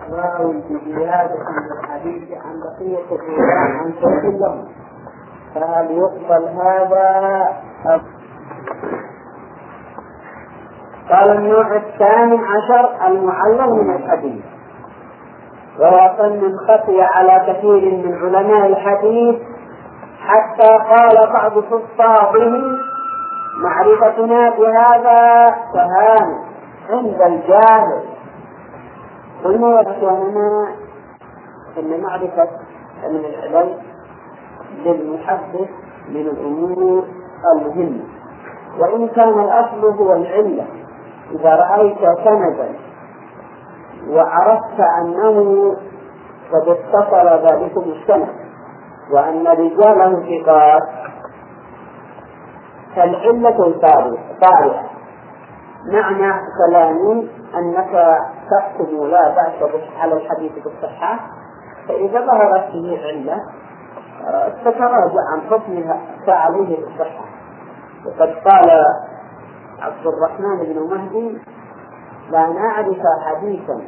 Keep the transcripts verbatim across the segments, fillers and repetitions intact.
الراوي بزيادة الحديث عن بقية الرواة عن شيء لهم، فهل يقبل هذا؟ قال النوع الثامن عشر المعلل من الحديث، وهو فن خفي على كثير من علماء الحديث حتى قال بعض حفاظه معرفتنا بهذا كهان عند الجاهل. ثم يذكرنا أن معرفة من العلم للمحدث من الأمور المهمة، وإن كان الأصل هو العلة. إذا رأيت سندا وعرفت أنه قد اتصل ذلكم السند وأن رجاله ثقات فالعلة طارئة. معنى كلامي أنك تحكم لا بأس على الحديث بالصحة، فإذا ظهرت فيه علة تتراجع عن حكمها فعليه بالصحة. وقد قال عبد الرحمن بن مهدي: لا نعرف حديثا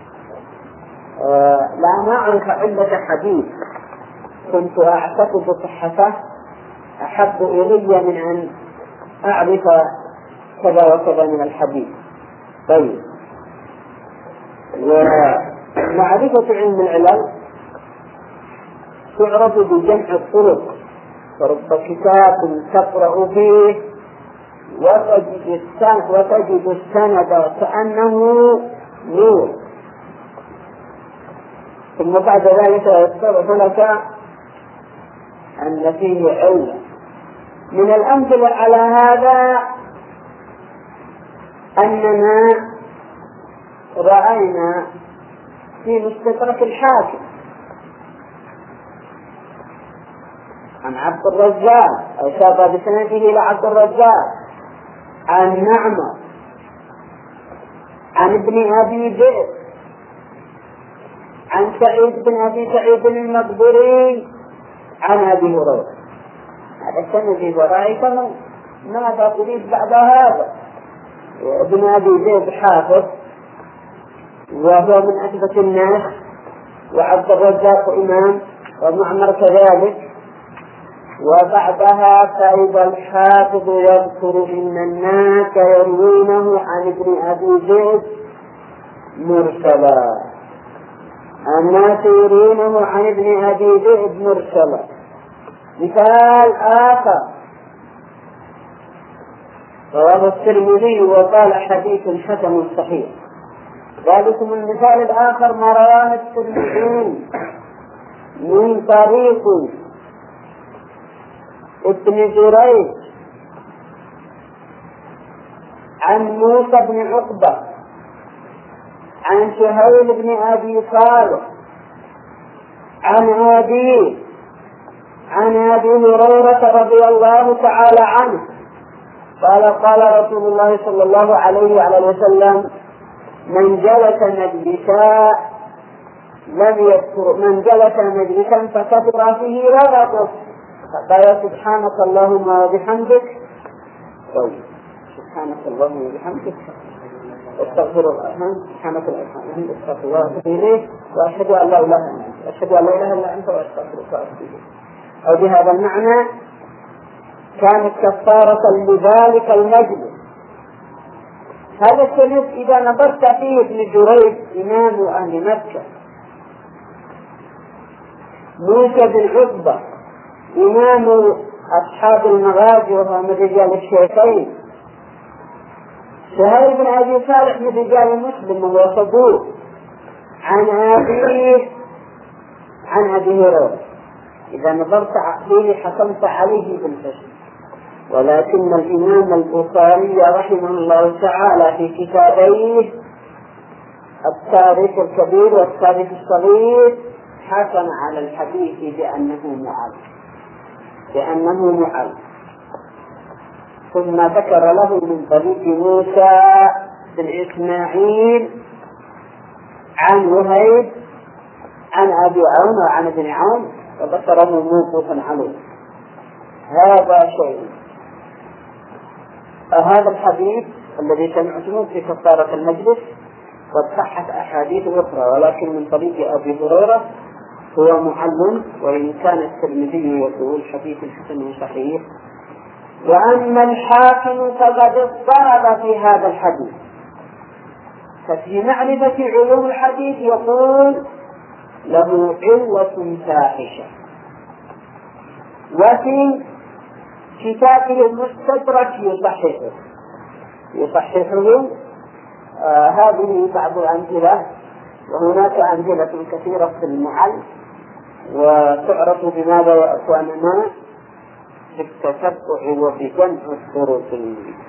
لا نعرف علة حديث كنت أعتقد صحته أحب إلي من أن أعرف كذا وكذا من الحديث. طيب، ومعرفة علم العلل تعرف بجمع الطرق، فرب كتاب تقرأ فيه وتجد السند وتجد السند كأنه نور، ثم بعد ذلك يتضح لك أن فيه علة. من الأمثلة على هذا أننا رأينا في مستدرك الحاكم عن عبد الرزاق أو شابه بسنده إلى عبد الرزاق عن نعمة عن ابن أبي ذئب عن سعيد بن أبي سعيد المقبري عن أبي هريرة. هذا السند ورأيته ماذا تريد بعد هذا؟ ابن أبي ذئب حافظ وهو من أثبت الناس، وعبد الرزاق إمام، ومعمر كذلك. وبعدها فإذا الحافظ يذكر إن الناس يروونه عن ابن أبي ذئب مرسلا، الناس يروونه عن ابن أبي ذئب مرسلا. مثال آخر رواه الترمذي وقال حديث حسن صحيح. ذلكم المثال الآخر ما رواه الترمذي من طريق ابن جريج عن موسى بن عقبة عن سهيل بن أبي صالح عن أبيه عن أبي هريرة رضي الله تعالى عنه قال قال رسول الله صلى الله عليه وعلى وسلم: من جلس مجلسا لم يذكر من جلس مجلسا فكثر فيه لغطه فقال سبحانك اللهم وبحمدك طيب سبحانك اللهم وبحمدك استغفر الله سبحانك اللهم استغفر الله واتوب اليه واشهد ان لا اله الا انت اشهد ان لا اله الا انت واستغفرك واتوب اليك. او بهذا المعنى كانت كفارة لذلك المجلس. هذا السند إذا نظرت فيه ابن جريج إمام أهل مكة، موسى بن عقبة إمام أصحاب المغازي وهو من رجال الشيخين، سهيل بن أبي صالح من رجال مسلم وهو صدوق، عن أبيه عن أبي هريرة. إذا نظرت فيه حكمت عليه بالحسن. ولكن الإمام البخاري رحمه الله تعالى في كتابيه التاريخ الكبير والتاريخ الصغير حكم على الحديث بأنه معل بأنه معل ثم ذكر له من طريق موسى بن إسماعيل عن وهيب عن أبي عون وعن ابن عون وذكره موقوفا عليه. هذا شيء. هذا الحديث الذي سمعتموه في كفارة المجلس قد صحت أحاديث أخرى ولكن من طريق أبي هريرة هو معلم، وإن كان الترمذي يقول حديث حسن صحيح. وأما الحاكم فقد اضطرب في هذا الحديث، ففي معرفة علوم الحديث يقول له علة فاحشة، وفي كتابه المستدرك يصححه يصححه آه هذه بعض الأمثلة، وهناك أمثلة كثيرة في المعل، وتعرف بماذا يا أخواننا؟ بالتتبع وبجمع الطرق.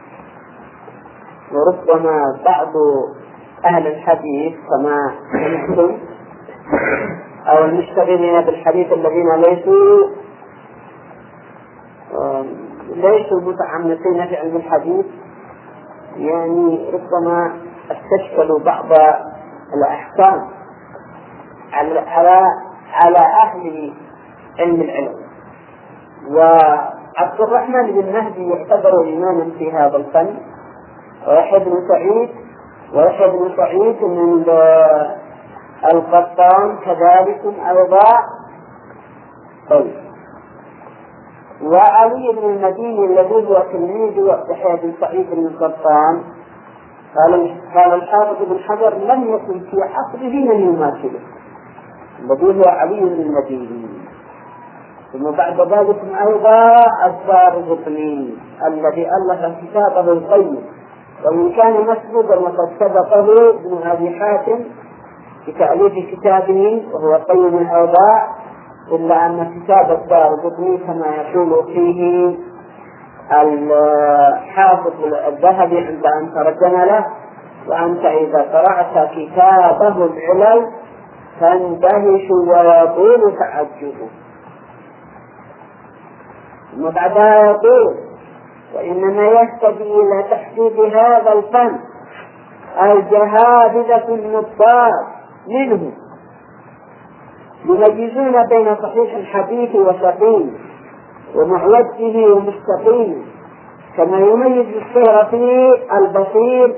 وربما بعض أهل الحديث كما نحن أو المشتغلين بالحديث الذين ليسوا ليسوا متعمقين في علم الحديث، يعني ربما استشكلوا بعض الأحكام على على على أهل علم العلم. وعبد الرحمن بن مهدي يعتبر إماما في هذا الفن، ويحيى بن سعيد ويحيى بن سعيد من القطان كذلك أيضا. طيب، وعلي بن المديني الذي هو تلميذ يحيى بن سعيد بن القطان قال قال الحافظ بن حجر لم يكن في عصره من يماثله، الذي هو علي بن المديني. ثم بعد ذلك أيضا الدارقطني الذي ألف كتابه القيم، وإن كان مسبوقا وقد سبقه ابن أبي حاتم بتأليف كتابه وهو قيم الأوضاع، إلا أن كتاب الدارقطني كما يقول فيه الحافظ الذهبي عند أن ترجم له: وأنت إذا قرأت كتابه العلل تندهش ويطول تعجبه. ثم بعدها يقول: وإنما يهتدي إلى تحديد هذا الفن الجهابذة النطاق منه، يميزون بين صحيح الحديث وسقيم ومعوجه ومستقيم، كما يميز الصيرفي البصير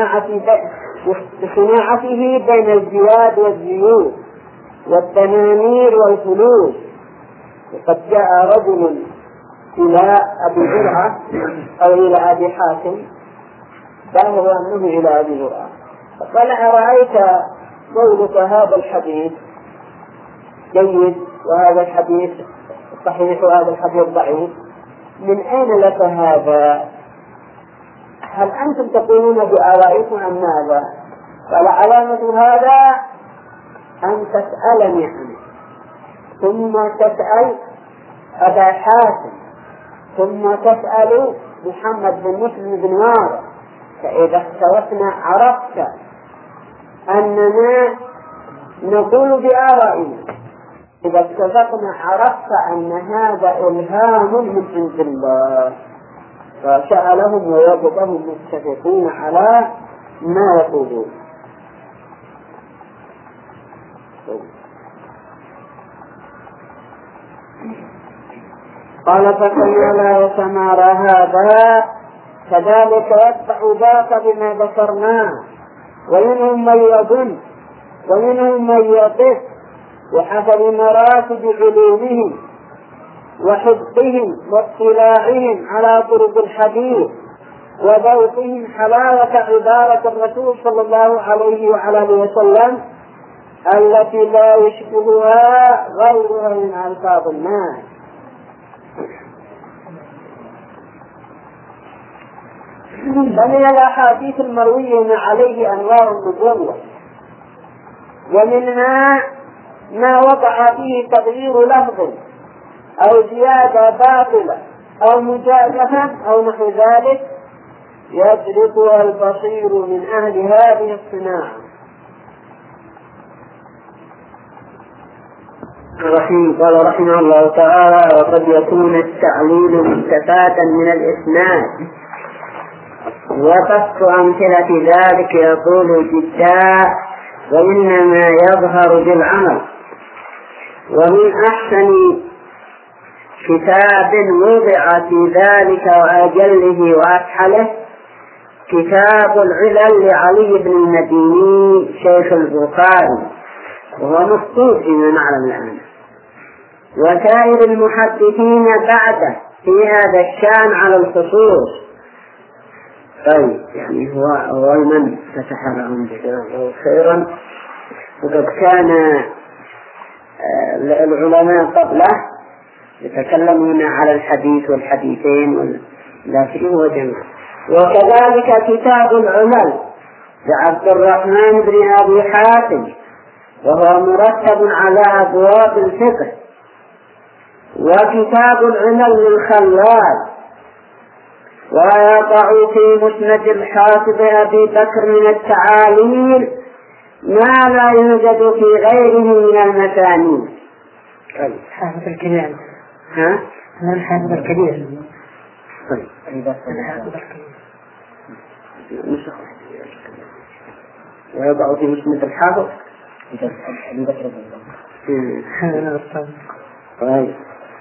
بصناعته بين الزياد والزيوت والتنانير والفلوس. وقد جاء رجل إلى أبي زرعة أو إلى أبي حاتم بلغ أنه إلى أبي زرعة فقال: أرأيت قولك هذا الحديث جيد وهذا الحديث صحيح وهذا الحديث ضعيف، من أين لك هذا؟ هل أنتم تقولون بآرائكم عن ماذا؟ قال: علامة هذا أن تسألني عنه، ثم تسأل أبا حاتم، ثم تسأل محمد بن مسلم بن وارع، فإذا اختلفنا عرفت أننا نقول بآرائنا، إذا اتفقنا عرفت أن هذا إلهام من عند الله. فسألهم ووجدهم متفقين على ما يقولون. قال: فكما لا يتمارى هذا كذلك يتبع ذاك بما ذكرناه، ومنهم من يظن ومنهم من يطف وحسب مراتب علومهم وحفظهم واطلاعهم على طرق الحديث وذوقهم حلاوة عبارة الرسول صلى الله عليه وعلى آله وسلم التي لا يشبهها غيرها من ألفاظ الناس. فمن الأحاديث المروية عليه أنواع النبوة، ومنها ما وقع فيه تغيير لفظ أو زيادة باطلة أو مجازفة أو نحو ذلك يدركها البصير من أهل هذه الصناعة. رحمه قال رحمه الله تعالى: وقد يكون التعليل مستفادا من الإسناد. وقص أمثلة ذلك يقول جداء: وإنما يظهر بالعمل. ومن أحسن كتاب وضع في ذلك وأجله وأكحله كتاب العلل لعلي بن المديني شيخ البخاري، وهو مخطوط فيما نعلم الآن، وسائر المحدثين بعده في هذا الشان على الخصوص. طيب يعني هو أول من فتح لهم جزاه خيرا، وقد كان العلماء قبله يتكلمون على الحديث والحديثين، لكن هو جمع. وكذلك كتاب العلل لعبد الرحمن بن أبي حاتم، وهو مرتب على أبواب الفقه. وكتاب العلل للخلال، ويقع في مسند الحافظ أبي بكر من التعاليل ما لا يوجد في غيره من المسانيد. الحافظ الكبير. ها؟ هو الحافظ الكبير. طيب. الحافظ الكبير. نسخ. ويقع في مسند الحافظ أبي بكر. طيب.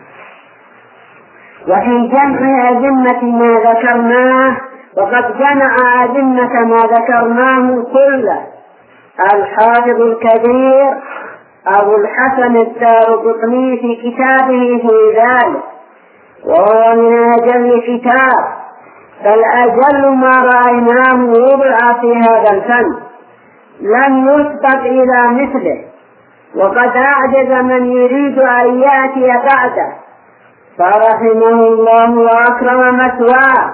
وفي جمع أذمة ما ذكرناه، وقد جمع أذمة ما ذكرناه كله الحافظ الكبير أبو الحسن الدارقطني في كتابه في ذلك، وهو من أجل كتاب، بل أجل ما رأيناه وضع في هذا الفن، لم يسبق إلى مثله، وقد أعجز من يريد أن يأتي بعده، فرحمه الله وأكرم مثواه،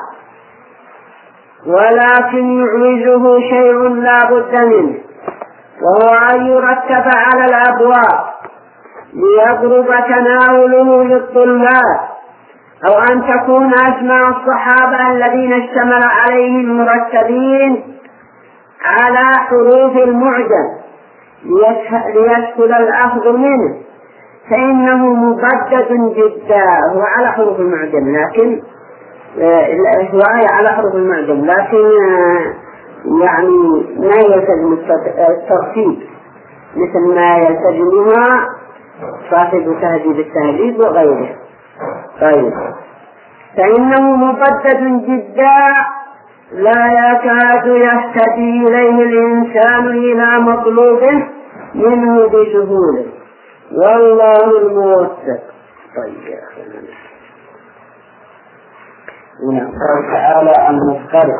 ولكن يعوزه شيء لا بد منه، وهو أن يرتب على الأبواب ليقرب تناوله للطلاب، أو أن تكون أسماء الصحابة الذين اشتمل عليهم مرتبين على حروف المعجم ليسهل الأخذ منه، فإنه مبدد جدا. هو على حروف المعجم، لكن هو على حروف المعجم لكن يعني ما يلتزم الترتيب مثل ما يلتزمها صاحب تهذيب التهذيب وغيره. طيب، فإنه مبدد جدا لا يكاد يهتدي إليه الإنسان إلى مطلوبه منه بسهولة، والله الموفق. طيب يا أخي، قال تعالى المفترق.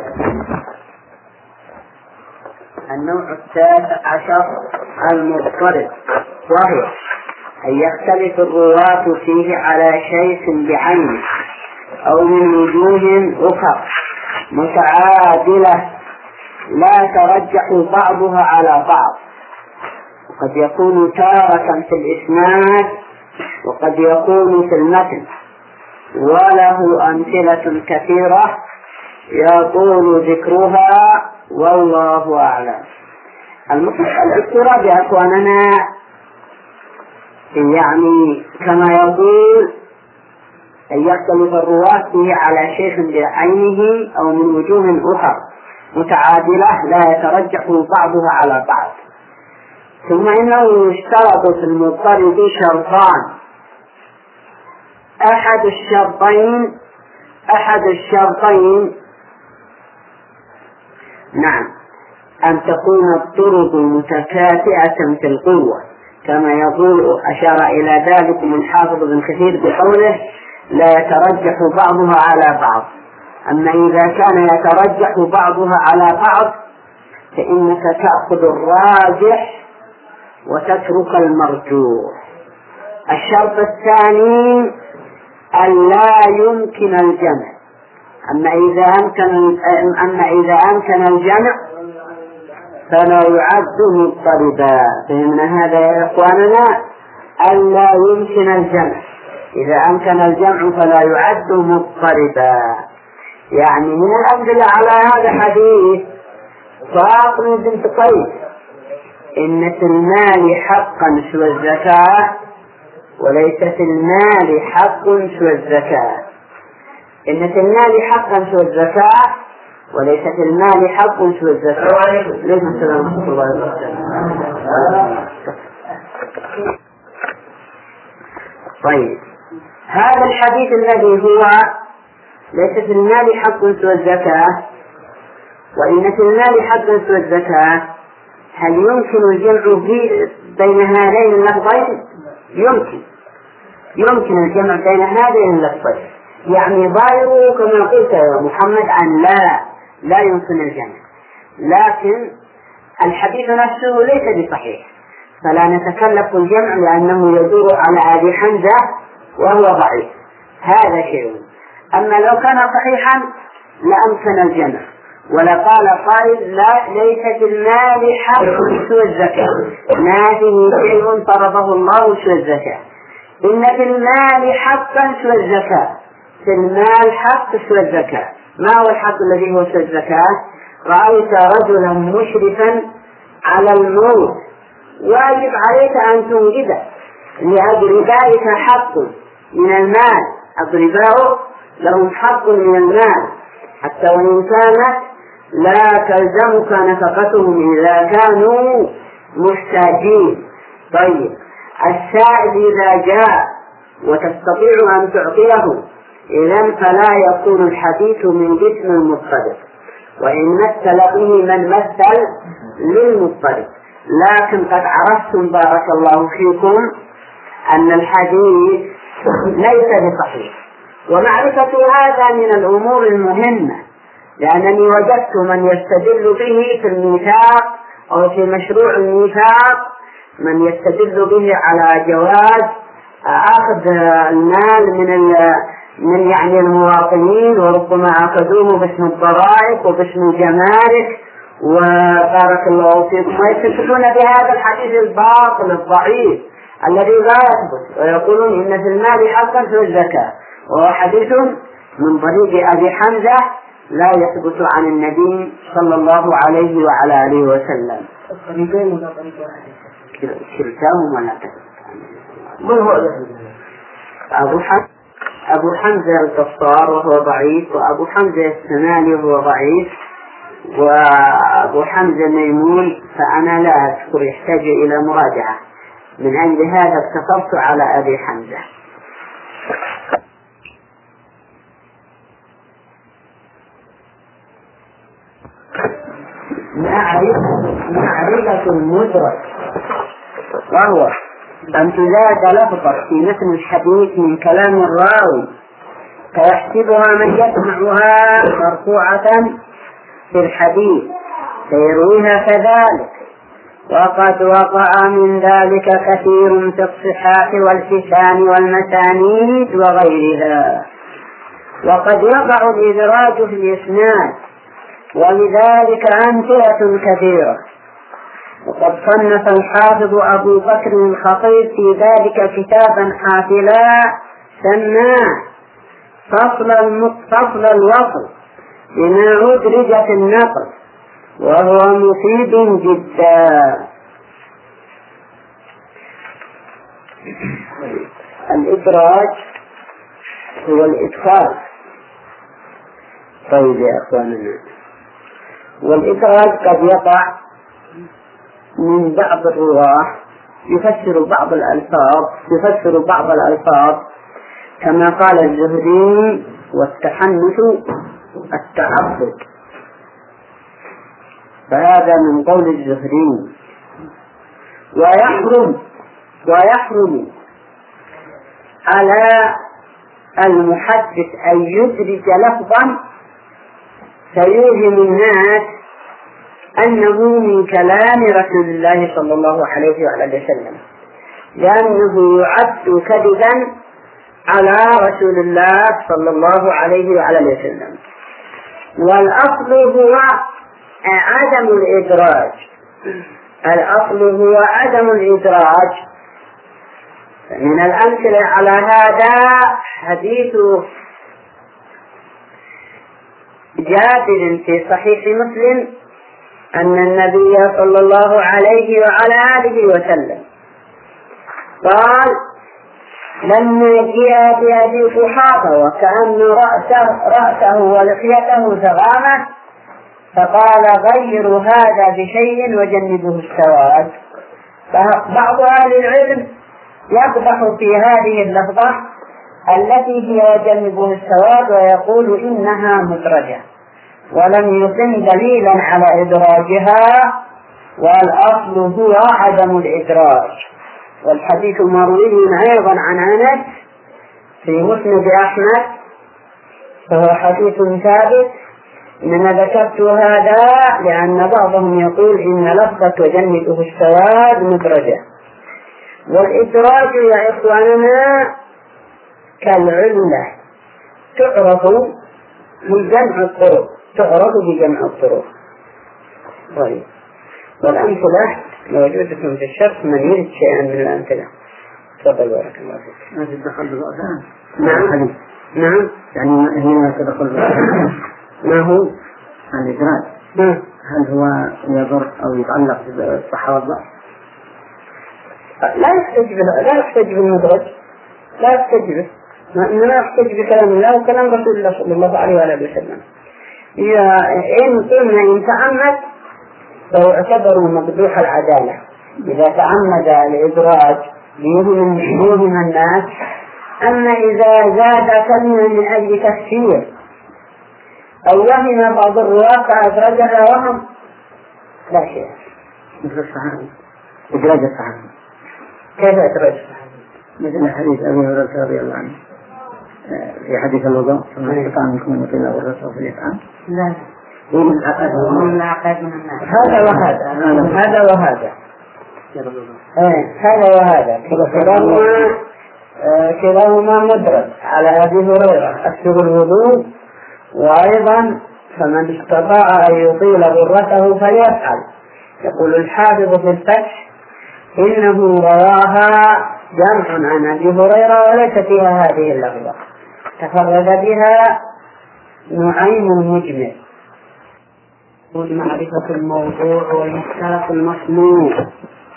النوع الثالث عشر المضطرب، وهو أن يختلف الرواة فيه على شيء بعينه أو من وجوه أخرى متعادلة لا ترجح بعضها على بعض، وقد يكون تارة في الإسناد وقد يكون في المتن، وله أمثلة كثيرة يطول ذكرها والله أعلم. الاضطراب يا أخواننا يعني كما يقول أن يختلف الرواة فيه على شيخ بعينه أو من وجوه أخرى متعادلة لا يترجح بعضها على بعض. ثم إنه يشترط في المضطرب شرطان، أحد الشرطين أحد الشرطين نعم أن تكون الطرق متكافئة في القوة، كما يقول أشار إلى ذلك من حافظ بن كثير بقوله لا يترجح بعضها على بعض. أما إذا كان يترجح بعضها على بعض فإنك تأخذ الراجح وتترك المرجوح. الشرط الثاني أن لا يمكن الجمع، أما إذا أمكن أما إذا أمكن الجمع فلا يعد مضطربا. فهمنا هذا يا إخواننا؟ أن لا يمكن الجمع، إذا أمكن الجمع فلا يعد مضطربا. يعني من الأمثلة على هذا الحديث فاطمة بنت قيس إن في المال حقا سوى الزكاة وليس في المال حق سوى الزكاة. إن في المال حقا سوى الزكاة وليس في المال حق سوى الزكاة. ليس السلام ورحمة الله وبركاته. طيب، هذا الحديث الذي هو ليس في المال حق سوى الزكاة وإن في المال حقا سوى الزكاة، هل يمكن الجمع بين هذين اللفظين؟ يمكن يمكن الجمع بين هذين اللفظين، يعني ظاهره كما قلت يا محمد عن لا لا يمكن الجمع، لكن الحديث نفسه ليس بصحيح، فلا نتكلف الجمع لأنه يدور على أبي حمزة وهو ضعيف، هذا شيء. أما لو كان صحيحا لأمكن الجمع، ولقال قائل لا ليس في المال حق سوى الزكاة، ما فيه شيء فرضه الله سوى الزكاة، إن في المال حقا سوى الزكاة، في المال حق سوى الزكاة. ما هو الحق الذي هو سوى الزكاة؟ رأيت رجلا مشرفا على الموت، واجب عليك أن تنجده، لأقربائك حق من المال، أقرباؤه لهم حق من المال، حتى وإن كانت لا تلزمك نفقتهم إذا كانوا محتاجين. طيب السائل إذا جاء وتستطيع أن تعطيه، إذن فلا يكون الحديث من جسم المضطرب، وإن مثل به من مثل للمضطرب. لكن قد عرفتم بارك الله فيكم أن الحديث ليس بصحيح، ومعرفة هذا من الأمور المهمة، لأنني وجدت من يستدل به في الميثاق أو في مشروع الميثاق، من يستدل به على جواز أخذ المال من من يعني المواطنين، وربما أخذوه باسم الضرائب وباسم الجمارك، وبارك الله فيكم، ويستدلون بهذا الحديث الباطل الضعيف الذي لا يثبت، ويقولون إن في المال حقا سوى الزكاة، وهو حديث من طريق أبي حمزة لا يثبت عن النبي صلى الله عليه وعلى آله وسلم. الطريقين ولا طريق واحد؟ كلتاهما لا تثبت. من هو أبو حمزة أبو حمزة القصار وهو ضعيف، وأبو حمزة السماني وهو ضعيف، وأبو حمزة ميمون فأنا لا أذكر، يحتاج إلى مراجعة، من أجل هذا اقتصرت على أبي حمزة. معرفة المدرك، وهو أن تزاد لفظة في متن الحديث من كلام الراوي فيحسبها من يسمعها مرفوعة في الحديث فيرويها كذلك، وقد وقع من ذلك كثير في الصحاح والفتان والمسانيد وغيرها، وقد يقع الإدراج في الإسناد، ولذلك أمثلة كثيرة. وقد صنف الحافظ أبو بكر الخطيب في ذلك كتابا حافلا سماه فصل فصل الوصل بما أدرج في النقل، وهو مفيد جدا. الإدراج هو الإدخال. طيب يا أخواننا، والإدراج قد يقع من بعض الرواة يفسر بعض الألفاظ يفسر بعض الألفاظ كما قال الزهري: والتحنث التعبد، فهذا من قول الزهري. ويحرم ويحرم على المحدث أن يدرج لفظا فيوهم الناس أنه من كلام رسول الله صلى الله عليه وعلى وسلم، لأنه يعد كذبا على رسول الله صلى الله عليه وعلى وسلم. والأصل هو عدم الإدراج الأصل هو عدم الإدراج. من الأمثلة على هذا حديث جابر في صحيح مسلم أن النبي صلى الله عليه وعلى آله وسلم قال: لما جاء بأبي قحافة وكأن رأسه, رأسه ولحيته زغامة، فقال: غيروا هذا بشيء وجنبوه السواد. فبعض أهل العلم يقدح في هذه اللفظة التي هي وجنبوه السواد ويقول إنها مدرجة، ولم يقم دليلا على إدراجها، والأصل هو عدم الإدراج. والحديث مروي أيضا عن أنس في مسند أحمد، فهو حديث ثابت. إنما ذكرت هذا لأن بعضهم يقول إن لفظة وجنته السواد مدرجة، والإدراج يا إخواننا كالعلة تعرف بجمع الطرق، تعرف بجمع الطرق. طيب، والأمثلة موجودة في الشرح، من يريد شيئا من الأمثلة تفضل بارك الله فيك. ما تدخل بالرأسان؟ نعم نعم، يعني هنا تدخل بالرأسان. ما هو الإدراج؟ نعم. هل هو يضر أو يتعلق بالصحة والضعف؟ لا يحتج به، لا يحتج بالمدرج، لا يحتج به، إنما يحتج بكلام الله وكلام رسول الله صلى الله عليه وآله وسلم. إن قلنا إن تعمد فهو يعتبر مقدوح العدالة. إذا تعمد الإدراج ليوهم الناس. أما إذا زاد كلمة من أجل تفسير أو وهم بعض الرواة فأدرجها وهم لا شيء. مثل الصحابي إدراج الصحابي. كيف إدراج الصحابي؟ مثل حديث أبي هريرة رضي الله عنه في حديث الوضوء ثم استطاع منكم أن يطيل الرسول فليفعل. لا من العقاد من العقاد من الناس. هذا وهذا هذا وهذا هذا وهذا كلاهما كلاهما مدرج على أبي هريرة أكثر الوضوء، وأيضا فمن استطاع أن يطيل غرته فليفعل. يقول الحافظ في الفتح إنه رواها جمع عن أبي هريرة وليس فيها هذه اللفظة، تفرد بها نعيم مجمل. معرفة الموضوع والمختلف المصنوع،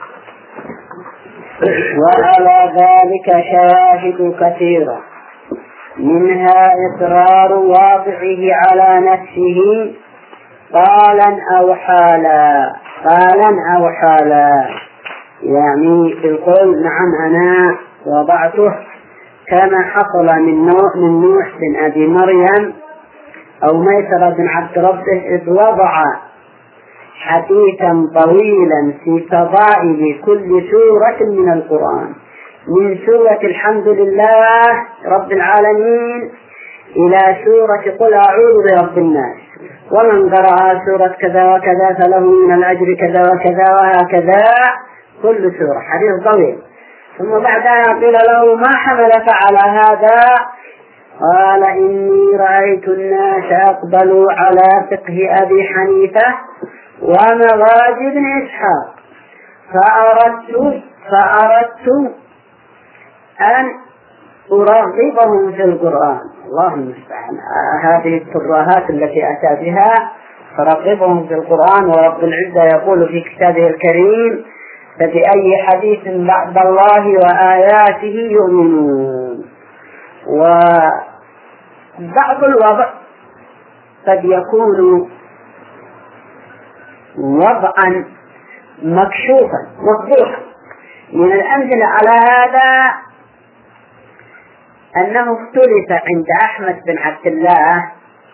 وعلى ذلك شواهد كثيرة، منها إصرار واضعه على نفسه قالا أو حالا قالا أو حالا يعني بالقول نعم أنا وضعته، كما حصل من نوح, من نوح بن أبي مريم أو ميسر بن عبد ربه، إذ وضع حديثا طويلا في فضائل كل سورة من القرآن، من سورة الحمد لله رب العالمين إلى سورة قل أعوذ برب الناس، ومن قرأ سورة كذا وكذا فله من الأجر كذا وكذا وهكذا، كل سورة حديث طويل. ثم بعدها قيل له ما حملك على هذا؟ قال إني رأيت الناس أقبلوا على فقه أبي حنيفة ومغازي بن إسحاق فأردت فأردت أن أرغبهم في القرآن. الله المستعان، هذه الترهات التي أتى بها، فرغبهم في القرآن. ورب العزة يقول في كتابه الكريم فبأي حديث بعد الله وآياته يؤمنون. وبعض الوضع قد يكون وضعا مكشوفا مفضوحا. من الأمثلة على هذا أنه اختلف عند أحمد بن عبد الله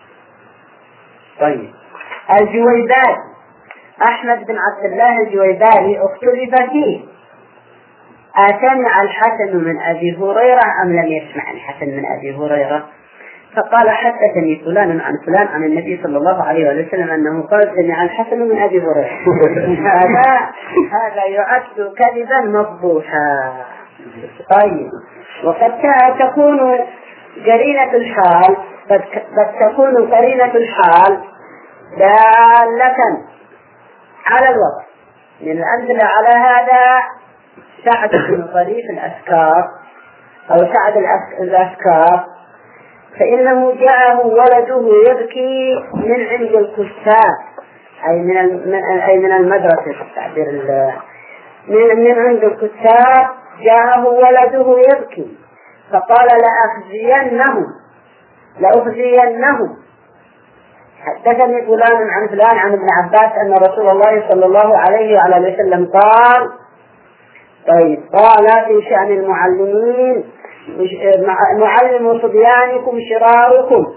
طيب الجويباري، أحمد بن عبد الله الجويباري اختلف فيه، أسمع الحسن من أبي هريرة أم لم يسمع الحسن من أبي هريرة؟ فقال حدثني فلان عن فلان عن النبي صلى الله عليه وسلم أنه قال سمع الحسن من أبي هريرة. هذا هذا يعد كذبا مفضوحا. طيب، وقد تكون قرينة الحال قد, قد تكون قرينة الحال دالة على الوضع. من الأمثلة على هذا سعد بن طريف الأسكار أو سعد الأسكار، فإنه جاءه ولده يبكي من عند الكتاب، أي من أي من المدرسة التعبير من من عند الكتاب، جاءه ولده يبكي فقال لأخزينهم لأخزينهم حدثني فلان عن فلان عن ابن عباس أن رسول الله صلى الله عليه وعلى وسلم قال. طيب، قال في شأن المعلمين معلم صبيانكم شراركم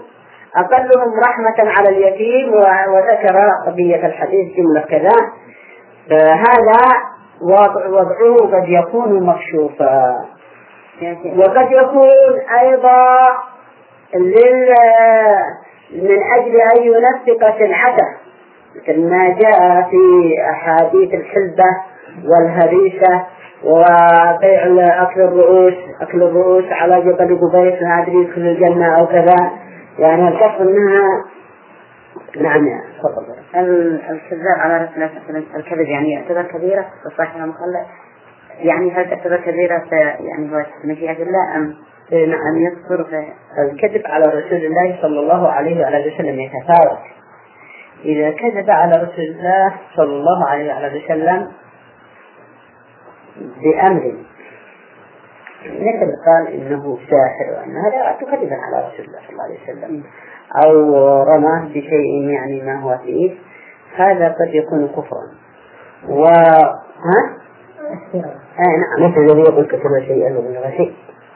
أقلهم رحمة على اليتيم، وذكر قضية الحديث جملة كذا. فهذا وضع وضعه قد يكون مكشوفا، وقد يكون أيضا لل من أجل أن ينفق سلعته، مثل ما جاء في أحاديث الحلبة والهريسة وبيع أكل الرؤوس أكل الرؤوس على جبل قبيس ما أدري يدخل الجنة أو كذا، يعني القصد منها. نعم يا تفضل. الكذاب على رسول الله صلى الله عليه وسلم الكذب يعني يعتبر كبيرة وصحيح مخلد، يعني هل تعتبر كبيرة يعني هو مشيئة الله أم أم يكفر؟ الكذب على رسول الله صلى الله عليه وعلى وسلم يتفاوت. إذا كذب على رسول الله صلى الله عليه وعلى وسلم بأمر مثل قال إنه ساحر وأن هذا كذبا على رسول الله صلى الله عليه وسلم، أو رماه بشيء يعني ما هو فيه، هذا قد يكون كفرا. و ها آه نعم مثل الذي يقول كتب شيئا وبلغ شيء.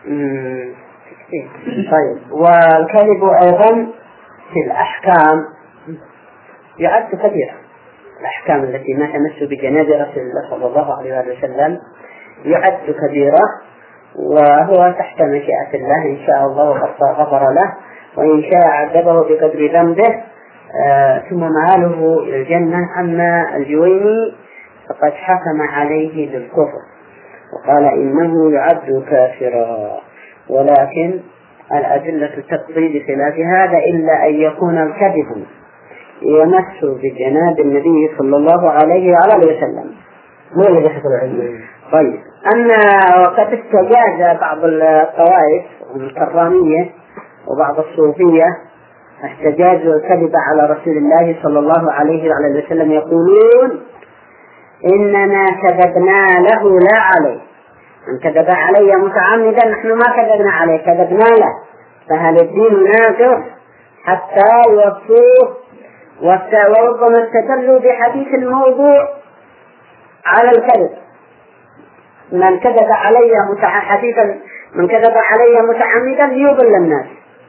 طيب، والكذب أيضا في الأحكام يعد كبيرة. الأحكام التي ما تمس بجناب رسول الله صلى الله عليه وسلم يعد كبيرة، وهو تحت مشيئة الله إن شاء الله غفر له، وإن شاء عذبه بقدر ذنبه آه ثم مآله إلى الجنة. أما الجويني فقد حكم عليه بالكفر وقال إنه يعد كافرا، ولكن الأدلة تقضي بخلاف هذا إلا أن يكون الكذب يمس بجناب النبي صلى الله عليه وعلى وسلم. مو الذي حصل عليه. طيب، أما وقد استجاز بعض الطوائف الكرامية وبعض الصوفية استجازوا الكذب على رسول الله صلى الله عليه وعلى وسلم، يقولون إننا كذبنا له لا عليه، من كذب علي متعمدا نحن ما كذبنا عليه، كذبنا له، فهل الدين ناقص حتى يوفوه؟ وربما استدلوا بحديث الموضوع على الكذب، من كذب علي حديثا من كذب علي متعمدا ليضل الناس،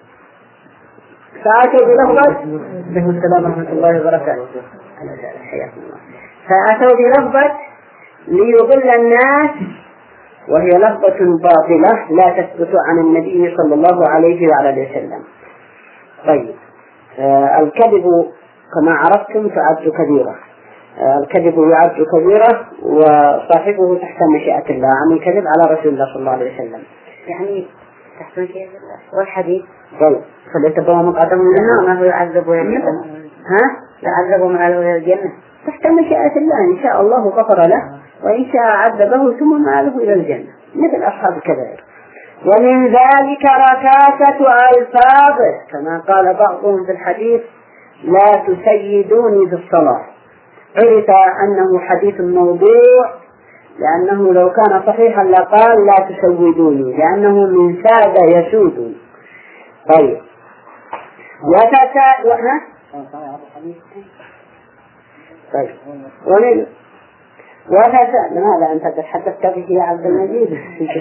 فأتوا بلفظة به السلام ورحمة الله وبركاته فأتوا بلفظة ليضل الناس، وهي لفظة باطلة لا تثبت عن النبي صلى الله عليه وعلى وسلم. طيب، آه الكذب كما عرفتم تعد كبيرة، آه الكذب يعد كبيرة وصاحبه تحت مشيئة الله، عن الكذب على رسول الله صلى الله عليه وسلم يعني تحت مشيئة الله. والحديث طيب فليتبوأ مقعده من النار، ما هو يعذب ها يعذب مآله الجنة تحت مشيئة الله، إن شاء الله غفر له وإن شاء عذبه ثم مآله إلى الجنة مثل أصحاب الكبائر. ومن ذلك ركاكة ألفاظه، كما قال بعضهم في الحديث لا تسيدوني في الصلاة، عرف أنه حديث موضوع لأنه لو كان صحيحا لقال لا تسودوني، لأنه من ساد يسود. طيب، وتتا وها طيب ومن وتتا لماذا أنت تتحدث به يا عبد المجيد؟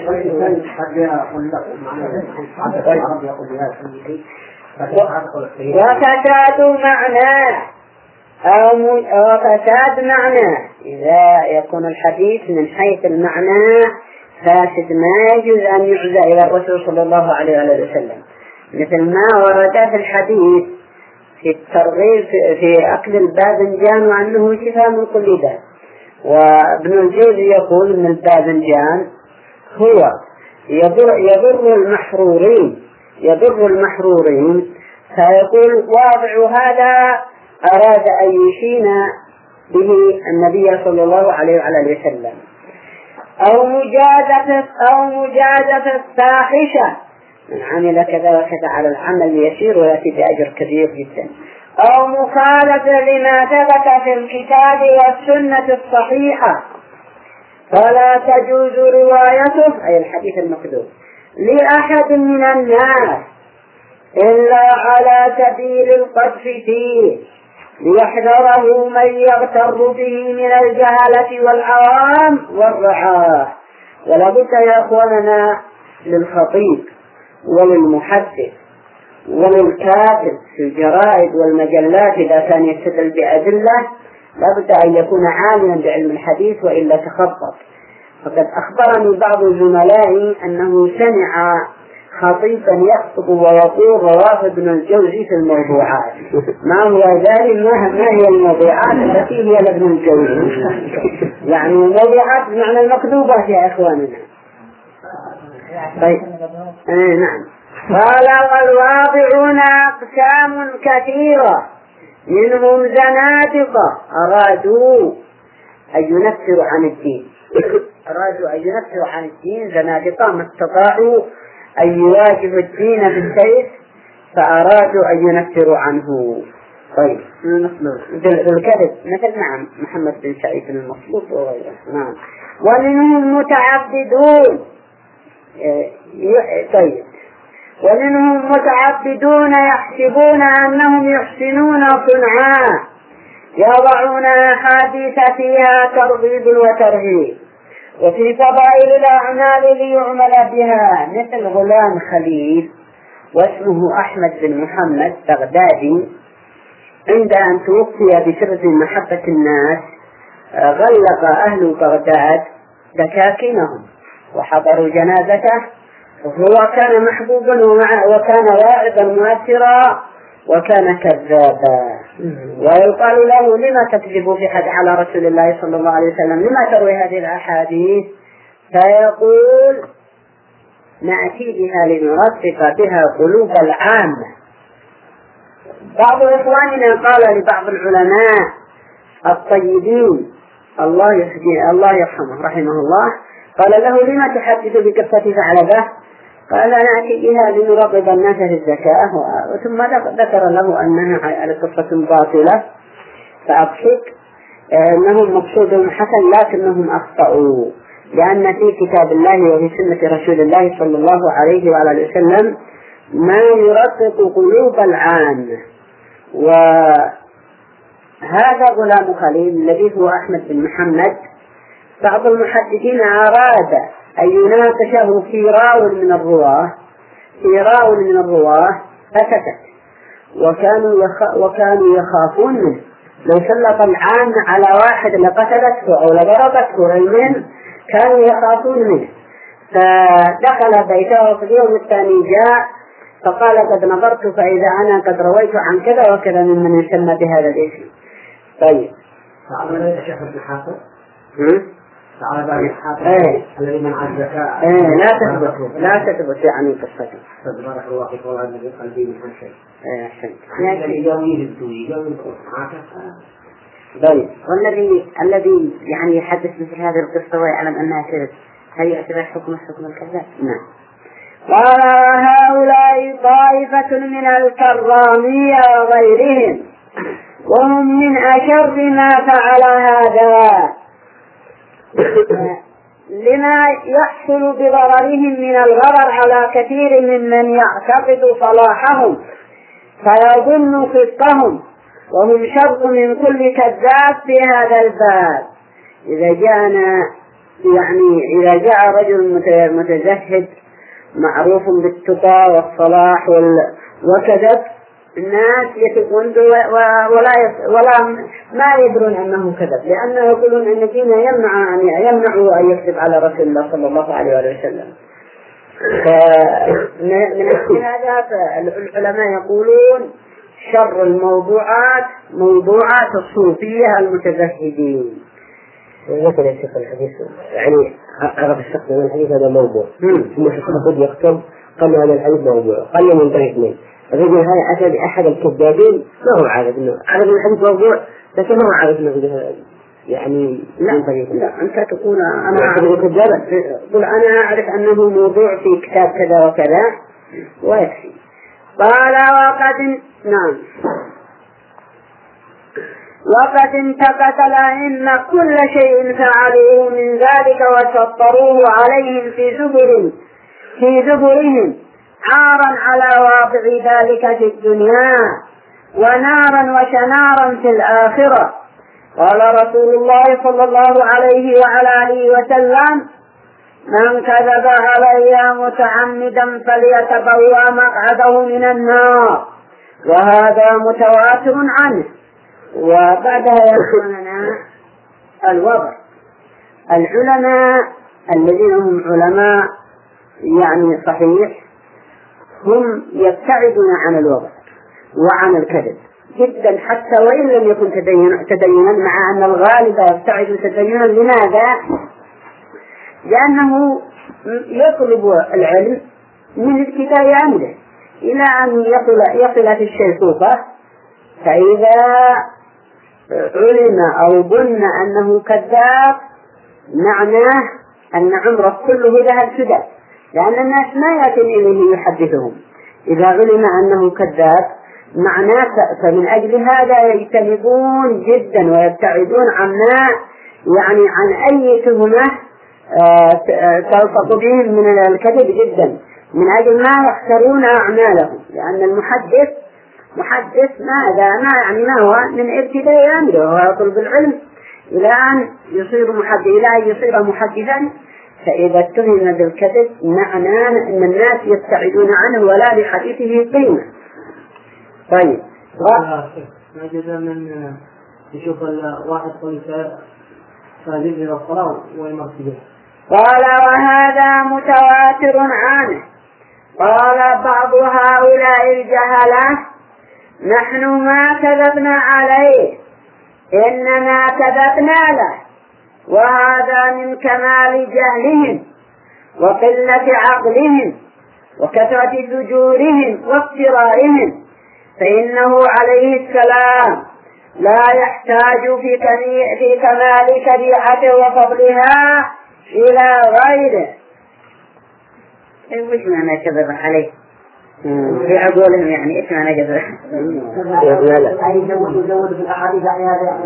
وفساد معناه أو فساد معناه، إذا يكون الحديث من حيث المعنى فاسد ما يجوز أن يعزى إلى الرسول صلى الله عليه وسلم، مثل ما ورد في الحديث في الترغيب في أكل الباذنجان وأنه شفاء من كل داء. وابن الجوزي يقول أن الباذنجان هو يضر, يضر المحرورين يضر المحرورين فيقول واضع هذا أراد أن يشين به النبي صلى الله عليه وعلى وسلم. أو مجازفة أو مجازفة فاحشة، من عمل كذا وكذا على العمل يسير ويأتي بأجر كبير جدا. أو مخالفة لما ثبت في الكتاب والسنة الصحيحة فلا تجوز روايته، أي الحديث المكذوب، لأحد من الناس إلا على سبيل القذف فيه ليحذره من يغتر به من الجهلة والعوام والرعاة. ولا بد يا أخواننا للخطيب وللمحدث وللكاتب في الجرائد والمجلات إذا كان يستدل بأدلة لابد أن يكون عالما بعلم الحديث وإلا تخبط. فقد أخبرني بعض زملائي أنه سمع خطيبا يخطب ويقول رواه ابن الجوزي في الموضوعات. ما هو ذلك؟ ما, ما هي الموضوعات التي هي لابن الجوزي؟ يعني الموضوعات بمعنى المكذوبات يا إخواننا. طيب آه نعم. قال والواضعون أقسام كثيرة منهم زنادقة أرادوا أن ينفروا عن الدين أرادوا أن ينفروا عن الدين زنادقة ما استطاعوا أن يواجهوا الدين بالسيف فأرادوا أن ينفروا عنه. طيب بالكذب مثل نعم محمد بن سعيد المصلوب وغيره. نعم. ومنهم متعبدون طيب ومنهم متعبدون يحسبون أنهم يحسنون صنعا يضعون أحاديث فيها ترغيب وترهيب وفي فضائل الأعمال ليعمل بها مثل غلام خليل واسمه أحمد بن محمد بغدادي عند أن توفي بسبب محبة الناس غلق أهل بغداد دكاكينهم وحضروا جنازته وهو كان محبوبا وكان واعظا مؤثرا وكان كذابا ويقال له لما تكذب في حد على رسول الله صلى الله عليه وسلم لما تروي هذه الأحاديث فيقول نأتي بها لنرقق بها قلوب العامة. بعض إخواننا قال لبعض العلماء الطيبين الله يهديه الله يرحمه رحمه الله قال له لما تحدث بقصة ثعلبة؟ قال نأتي بها لنرغب الناس في الزكاة ثم ذكر له أنها قصة باطلة فأبشك أنهم مقصودهم حسن لكنهم أخطأوا لأن في كتاب الله وفي سنة رسول الله صلى الله عليه وعلى وسلم ما يرقق قلوب العامة. وهذا غلام خليل الذي هو أحمد بن محمد بعض المحدثين أراد أن يناقشه في راو من الرواه في راو من الرواه فسكت وكانوا يخ... وكانوا يخافون منه لو سلط العام على واحد لقتلته أو لضربته علما كانوا يخافون منه. فدخل بيته في اليوم الثاني جاء فقال قد نظرت فإذا أنا قد رويت عن كذا وكذا ممن يسمى بهذا الاسم. طيب فعلا الشيخ ابن حافظ تعالى بقى الحافظ الذي منع الزكاة ايه لا تثبت لا تثبت يعني قصته. تبارك الله فيك والله الذي قلبي من شيء. ايه احسنت. يعني يوم يجد يوم معك. طيب والذي الذي يعني يحدث مثل هذه القصة ويعلم أنها كذب هل يعتبر حكم حكم الكذاب؟ نعم. قال هؤلاء طائفة من الكرامية وغيرهم وهم من أشر ما فعل هذا لما يحصل بضررهم من الغرر على كثير ممن يعتقد صلاحهم فيظن صدقهم وهم شر من كل كذاب في هذا الباب. إذا جاءنا يعني إذا جاء رجل متزهد معروف بالتقى والصلاح وكذب الناس يثقون ولا ولا ما يدرون أنه كذب لأنه يقولون أن الدين يمنع أن يمنع أن يكذب على رسول الله صلى الله عليه وسلم. من أجل هذا العلماء يقولون شر الموضوعات موضوعات الصوفية المتزهدين. ذكر يا شيخ الحديث يعني عرف الشخص من الحديث هذا موضوع ثم شخص قد يقتل قال هذا الحديث موضوع قال من طريق اثنين الرجل هذا أتى بأحد الكذابين ما هو عارف إنه عارف إن الحديث موضوع لكن ما هو عارف إنه يعني لا لا أنت تقول أنا أعرف كذابا قل أنا أعرف أنه موضوع في كتاب كذا وكذا ويكفي. قال وقد نعم وقد انتقت الأئمة كل شيء فعلوه من ذلك وسطروه عليهم في زبر في زبرهم عارا على واقع ذلك في الدنيا ونارا وشنارا في الآخرة. قال رسول الله صلى الله عليه وعلى آله وسلم من كذب علي متعمدا فليتبوأ مقعده من النار، وهذا متواتر عنه. وبعدها يذكرنا الوضع. العلماء الذين هم علماء يعني صحيح هم يبتعدون عن الوضع وعن الكذب جدا، حتى وإن لم يكن تدينا، مع أن الغالب يبتعد تدينا. لماذا؟ لأنه يطلب العلم من ابتداء أمره إلى أن يصل, يصل في الشيخوخة، فإذا علم أو ظن أنه كذاب معناه أن عمره كله ذهب سدى، لأن الناس ما يأتي إليه يحدثهم. إذا علم أنه كذاب معناه، فمن أجل هذا يجتنبون جدا ويبتعدون عما يعني عن أي تهمة تلصق بهم من الكذب جدا، من أجل ما يحترون أعمالهم. لأن المحدث محدث ماذا ما يعني ما هو من ابتداء أمره، وهو يطلب العلم إلى أن يصير محدث، إلى أن يصير محدثا. فإذا اتهم بالكذب معناه أن الناس يبتعدون عنه ولا لحديثه قيمة. طيب ما جزء من يشوف الواحد قوي فاجر إلى الصلاة ويمرتبه. قال وهذا متواتر عنه. قال بعض هؤلاء الجهلة نحن ما كذبنا عليه، إنما كذبنا له، وهذا من كمال جهلهم وقلة عقلهم وكثرة فجورهم وافترائهم، فإنه عليه السلام لا يحتاج في في كمال شريعته وفضلها إلى غيره. وش معنى كذب عليه؟ في عقولهم يعني إيش معنى كذب؟ أي يزود يزود في الأحاديث يعني هذا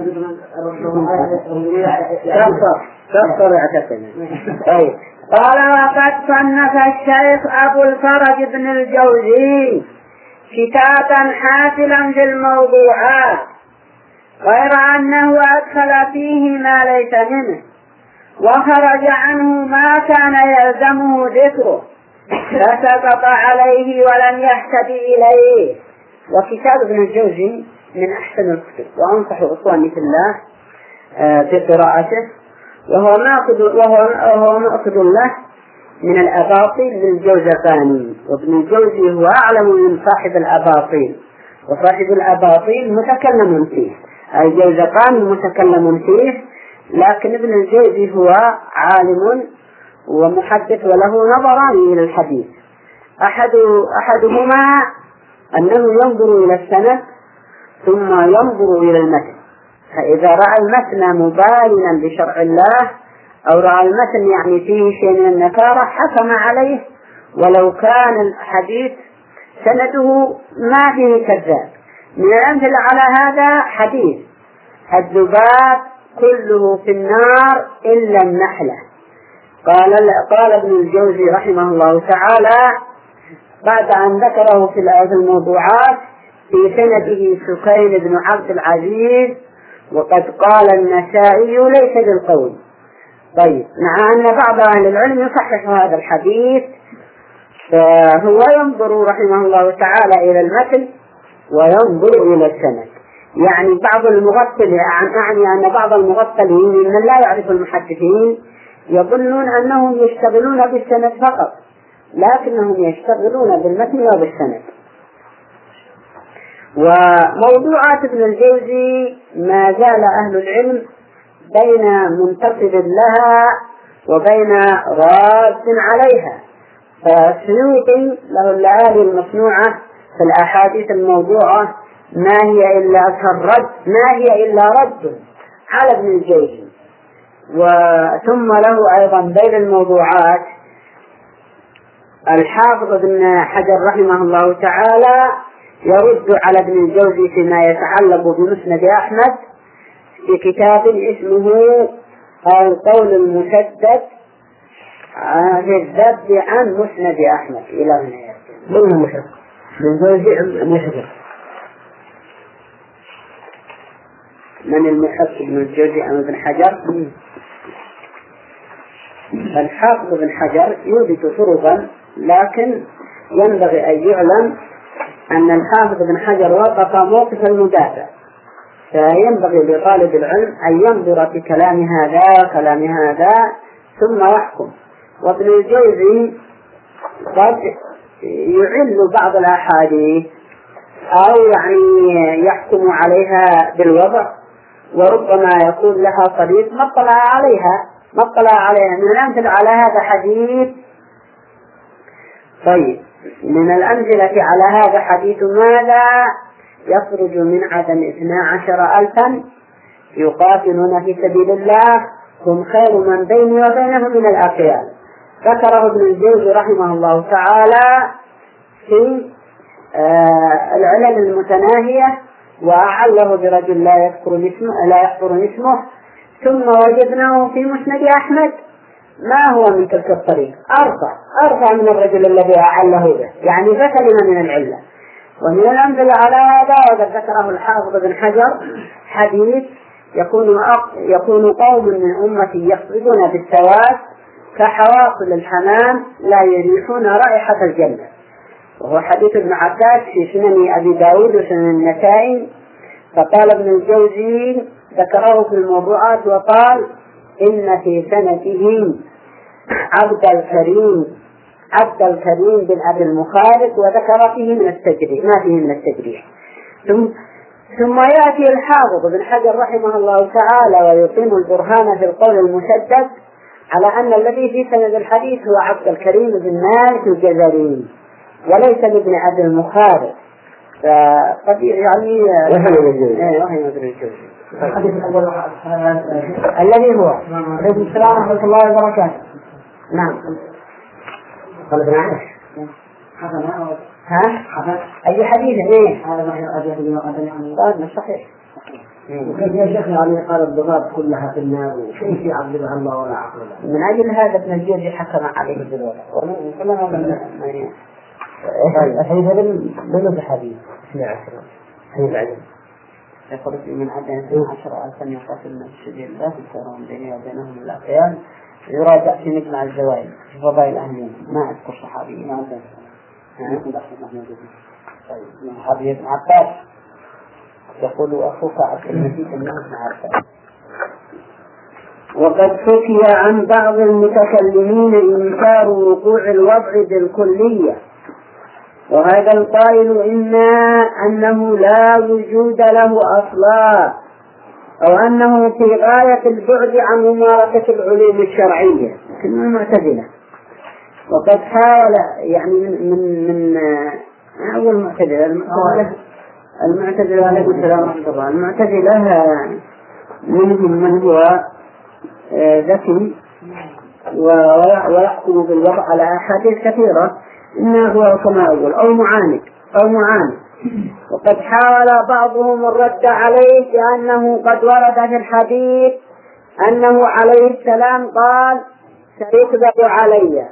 تفسر تفسر يعتقد. طيب قال وقد صنف الشيخ أبو الفرج بن الجوزي كتابا حافلا في الموضوعات، غير أنه أدخل فيه ما ليس منه وخرج عنه ما كان يلزمه ذكره، فسقط عليه ولم يهتدي إليه. وكتاب ابن الجوزي من أحسن الكتب، وأنصح إخواني في الله في قراءته، وهو مأخذ وهو مأخذ له من الأباطيل للجوزقاني. وابن الجوزي هو أعلم من صاحب الأباطيل، وصاحب الأباطيل متكلم فيه، الجوزقاني متكلم فيه، لكن ابن الجوزي هو عالم ومحدث وله نظران إلى الحديث. أحد أحدهما أنه ينظر إلى السند ثم ينظر إلى المتن، فإذا رأى المتن مباينا بشرع الله أو رأى المتن يعني فيه شيء من النكارة حكم عليه، ولو كان الحديث سنده ما فيه كذاب. من الأمثلة على هذا حديث الذباب كله في النار إلا النحلة. قال قال ابن الجوزي رحمه الله تعالى بعد أن ذكره في الموضوعات في سنده سكين بن عبد العزيز، وقد قال النسائي ليس بالقول. طيب مع أن بعض أهل العلم يصحح هذا الحديث، فهو ينظر رحمه الله تعالى إلى المتن وينظر إلى السند. يعني بعض المغفل يعني أن بعض المغفلين من لا يعرف المحدثين يظنون أنهم يشتغلون بالسند فقط، لكنهم يشتغلون بالمتن وبالسند. وموضوعات ابن الجوزي ما زال أهل العلم بين منتصب لها وبين راد عليها. فالسيوطي له الليالي المصنوعة في الأحاديث الموضوعة ما هي إلا أشهر رد ما هي إلا رد على ابن الجوزي. وثم له أيضا بين الموضوعات الحافظ ابن حجر رحمه الله تعالى يرد على ابن الجوزي فيما يتعلق بمسند أحمد في كتاب اسمه القول المسدد في الذب عن مسند أحمد. إلى هنا من المحق من جوزي المحق من المحق ابن الجوزي أم ابن حجر؟ الحافظ بن حجر يوجد طرقا، لكن ينبغي أن يعلم أن الحافظ بن حجر وقف موقف المدافع، فينبغي لطالب العلم أن ينظر في كلام هذا وكلام هذا ثم يحكم. وابن الجوزي قد يعل بعض الأحاديث أو يعني يحكم عليها بالوضع، وربما يكون لها طريق ما اطلع عليها ما اطلع عليها من الأمثلة على هذا حديث. طيب، من الأمثلة على هذا حديث ماذا؟ يخرج من عدن اثنا عشر ألفا يقاتلون في سبيل الله هم خير من بيني وبينهم من الأقيال. ذكره ابن الجوزي رحمه الله تعالى في آه العلل المتناهية، وأعله برجل لا يذكر اسمه لا يذكر اسمه. ثم وجدناه في مسند أحمد ما هو من تلك الطريق أرفع أرفع من الرجل الذي أعله به، يعني فكلمة من العلة. ومن الأمثلة على هذا وقد ذكره الحافظ بن حجر حديث يكون يكون قوم من أمتي يخرجون بالسواد كحواصل الحمام لا يريحون رائحة الجنة، وهو حديث ابن عباس في سنن أبي داود وسنن النسائي. فقال ابن الجوزي ذكره في الموضوعات وقال إن في سنته عبد الكريم عبد الكريم بن أبي المخالف، وذكر فيه من التجريح ما فيه من التجريح. ثم ثم يأتي الحافظ بن حجر رحمه الله تعالى ويقيم البرهان في القول المسدد على أن الذي في سند الحديث هو عبد الكريم بن مالك الجزري وليس لابن أبي المخالف. فقد يعني وهم الجوزي الحديث الأول الذي هو عليكم السلام ورحمة الله وبركاته. نعم. قال ابن عائشة حسن ها حسن أي حديث إيه هذا ما أبي هذا صحيح. وكيف يا شيخ يعني قال الضباب كلها في النار وكيف يعذبها الله ولا عقل له؟ من أجل هذا ابن الجوزي حكم عليه بالوضع. وكلنا من الحديث هذا من الحديث اثنا عشر حديث عدن يقول من عدن اثنا عشر ألفا يقاتلون في سبيل الله يسيرون بيني وبينهم الأقيال يراجع في مجمع الزوائد في فضائل الأهلين. ما أذكر صحابي ما أذكر صحابي ابن عباس يقول أخوك عبد المجيد أنه ابن عباس. وقد حكي عن بعض المتكلمين إنكار وقوع الوضع بالكلية، وهذا القائل إما أنه لا وجود له أصلا أو أنه في غاية البعد عن ممارسة العلوم الشرعية كما المعتزلة. وقد حاول يعني من من, من أول المعتزلة المعتزلة المعتزلة عليكم السلام ورحمة الله. المعتزلة منهم من هو ذكي ويحكم بالوضع على أحاديث كثيرة إنه هو كما أقول أو معاند أو معاند. وقد حاول بعضهم الرد عليه بأنه قد ورد في الحديث أنه عليه السلام قال سيكذب علي،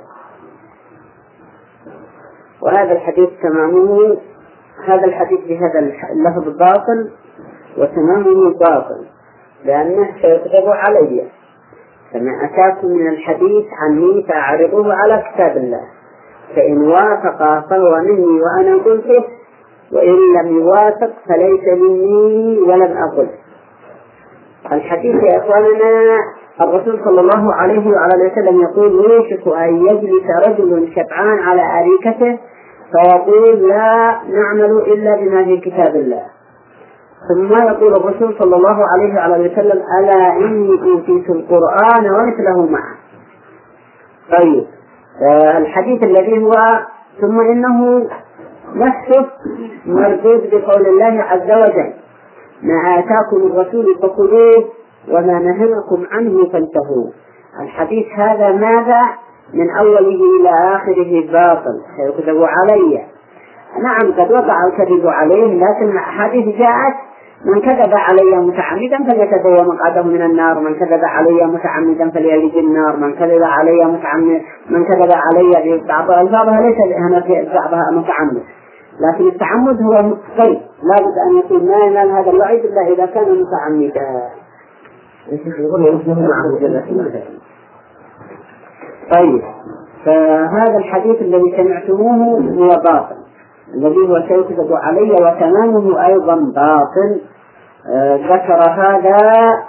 وهذا الحديث تمامه هذا الحديث بهذا اللفظ باطل وتمامه باطل، لأنه سيكذب علي. فما أتاكم من الحديث عني فأعرضوه على كتاب الله، فإن وافق فهو مني وأنا قلته، وإن لم يوافق فليس مني ولم أقل. الحديث يا إخواننا الرسول صلى الله عليه وعلى وسلم يقول يوشك أن يجلس رجل شبعان على أريكته فيقول لا نعمل إلا بما في كتاب الله، ثم يقول الرسول صلى الله عليه وعلى وسلم ألا إني أوتيت القرآن ومثله معه. طيب آه الحديث الذي هو ثم إنه نفسه مردود بقول الله عز وجل ما آتاكم الرسول فخذوه وما نهاكم عنه فانتهوا. الحديث هذا ماذا من أوله إلى آخره باطل سيكذب علي. نعم قد وقع الكذب عليه، لكن الحديث جاءت من كذب علي متعمدا فليتبوأ مقعده من النار، من كذب علي متعمدا فليلج النار، من كذب علي متعمد من كذب علي بعض ألفاظها ليس هنا في بعضها متعمد، لكن التعمد هو متقي لا بد أن يكون ما ينال هذا الوعيد إلا إذا كان متعمدا. طيب، فهذا الحديث الذي سمعتموه هو باطل، الذي هو سيكذب علي وتمامه أيضا باطل. آه ذكر هذا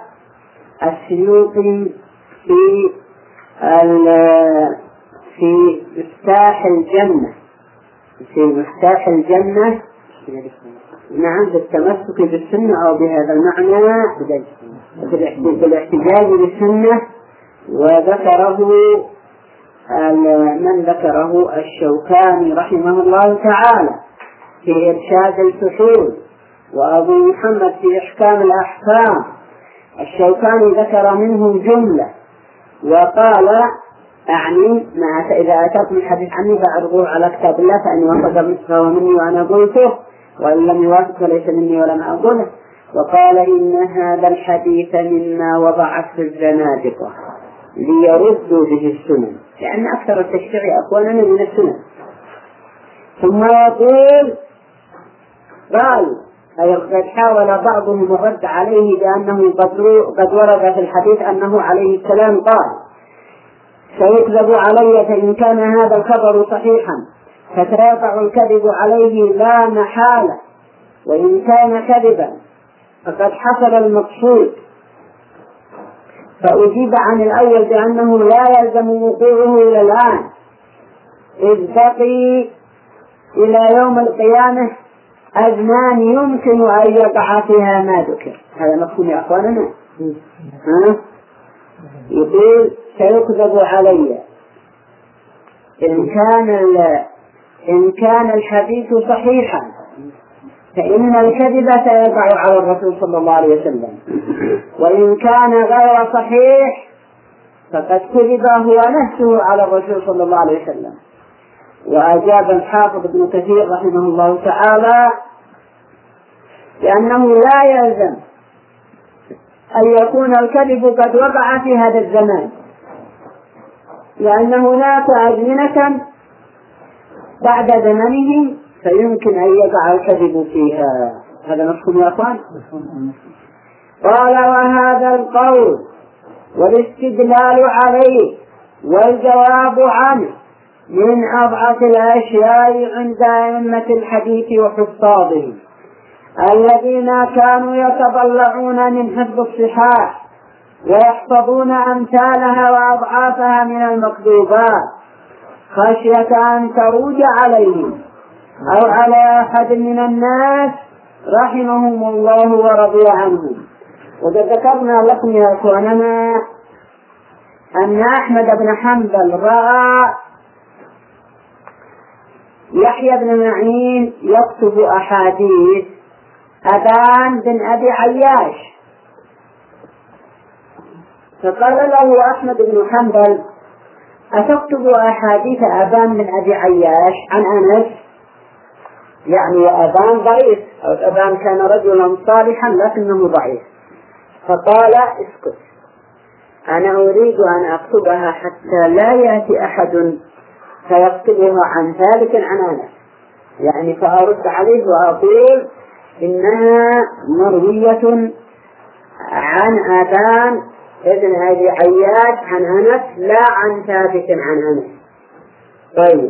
السيوطي في في مفتاح الجنة، في مفتاح الجنة، نعم، بالتمسك بالسنة أو بهذا المعنى بالاحتجاج بالسنة. وذكره من ذكره الشوكاني رحمه الله تعالى في إرشاد الفحول، وأبو محمد في إحكام الأحكام. الشوكاني ذكر منه جملة وقال: أعني ما إذا أتاكم الحديث عني فأعرضوه على كتاب الله، فإن وافق مثله ومني وأنا قلته، وإن لم يوافق فليس مني ولم أقله. وقال: إن هذا الحديث مما وضعته الزنادقة ليردوا به السنن، لأن أكثر التشريع أخواننا من السنن. ثم يقول: قال أي قد حاول بعضهم الرد عليه بأنه قد ورد في الحديث أنه عليه السلام قال: سيكذب علي، فإن كان هذا الخبر صحيحا فسيقع الكذب عليه لا محالة، وإن كان كذبا فقد حصل المقصود. فأجيب عن الأول بأنه لا يلزم وقوعه إلى الآن، إذ بقي إلى يوم القيامة أزمان يمكن أن يقع فيها ما ذكر. هذا مفهوم يا أخواننا. ها؟ يقول: سيكذب علي إن كان إن كان الحديث صحيحا، فإن الكذب سيقع على الرسول صلى الله عليه وسلم، وإن كان غير صحيح فقد كذب هو نفسه على الرسول صلى الله عليه وسلم. وأجاب الحافظ ابن كثير رحمه الله تعالى لأنه لا يلزم أن يكون الكذب قد وقع في هذا الزمان، لأن هناك أزمنة بعد زمنهم فيمكن أن يقع الكذب فيها. هذا مفهوم يا أخوان؟ قال: وهذا القول والاستدلال عليه والجواب عنه من أضعف الأشياء عند أئمة الحديث وحفاظهم، الذين كانوا يتضلعون من حفظ الصحاح ويحفظون أمثالها وأضعافها من المكذوبات خشية أن تروج عليهم أو على أحد من الناس رحمهم الله ورضي عنهم. وقد ذكرنا لكم يا أخواننا أن أحمد بن حنبل رأى يحيى بن معين يكتب أحاديث أبان بن أبي عياش، فقال له أحمد بن حنبل: أتكتب أحاديث أبان بن أبي عياش عن أنس؟ يعني أبان ضعيف، أو أبان كان رجلا صالحا لكنه ضعيف. فقال: اسكت، أنا أريد أن أكتبها حتى لا يأتي أحد فيكتبها عن ثابت عن أنس، يعني فأرد عليه وأقول إنها مروية عن أبان ابن أبي عياش عن أنس لا عن ثابت عن أنس. طيب،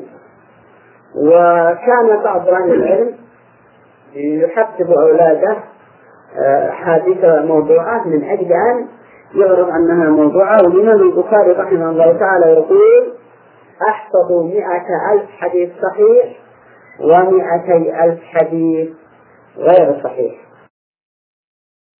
وكان بعض أهل العلم يحسب أولاده حديث موضوعات من أجل أن يعرف أنها موضوعة. والإمام البخاري رحمه الله تعالى يقول: أحفظوا مئة ألف حديث صحيح ومئتي ألف حديث غير صحيح.